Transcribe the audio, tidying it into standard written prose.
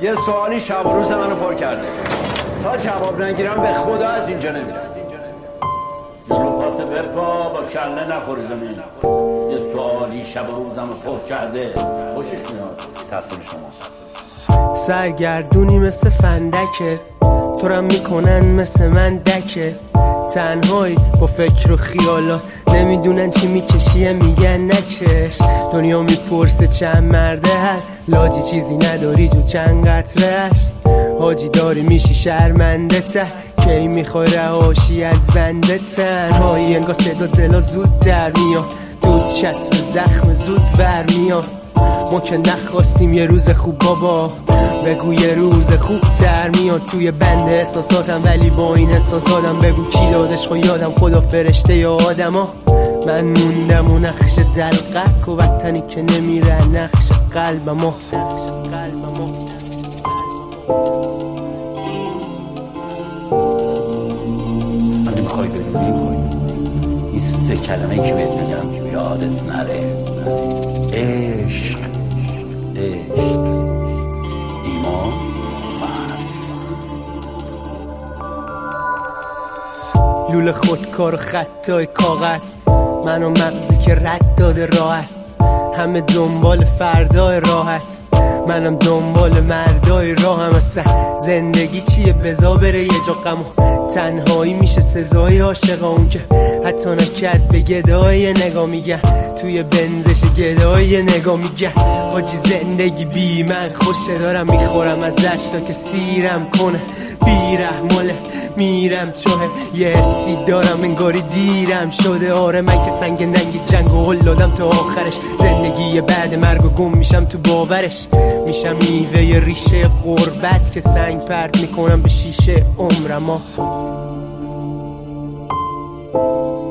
یه سوالی شب و روز منو پر کرده. تا جواب نگیرم به خدا از اینجا نمیرم. جلو پات بپا با کله نخوری زمین. یه سوالی شب و روزمو پر کرده. خوشش میاد. تقصیر شماست. سرگردونی مثل فندکه، تو رم میکنن مثل من دکه. تنهایی با فکر و خیالا، نمیدونن چی میکشیه میگن نکش. دنیا میپرسه چند مرده هر لاجی، چیزی نداری جو چند قطرهش. حاجی داری میشی شرمنده ته، کی میخوای رهاشی از بنده. تنهایی انگار صدا دلا زود در میاد، دود چسب زخم زود ور میاد. ما که نخواستیم یه روز خوب بابا، بگو یه روز خوب تر میاد. توی بند احساساتم ولی با این احساساتم، بگو کی دادش خو یادم خدا فرشته یا آدما. من موندم و نقش دلقک و وطنی که نمیره نقش قلبما. اگه میخوای بدونی این 3 کلمه که بهت میگم یادت نره: عشق، ایمان، لوله خودکار و خطای کاغذ، من و مغزی که رد داده راحت. همه دنبال فردای راحت، منم دنبال مردای راهم. اصلا زندگی چیه بزا بره یه جا غم و تنهایی میشه سزای عاشقا. اون که حتی نکرد به گدای نگاه میگن، توی بنزش گدای نگاه میگن. حاجی زندگی بی من خوشه، دارم میخورم ازش تا که سیرم کنه. بیرحماله میرم چوه، یه حسی دارم انگاری دیرم شده. آره من که سنگ ننگی جنگ و هل دادم تا آخرش. زندگی بعد مرگ و گم میشم تو باورش. میشم میوه ریشه غربت که سنگ پرت میکنم به شیشه عمرم.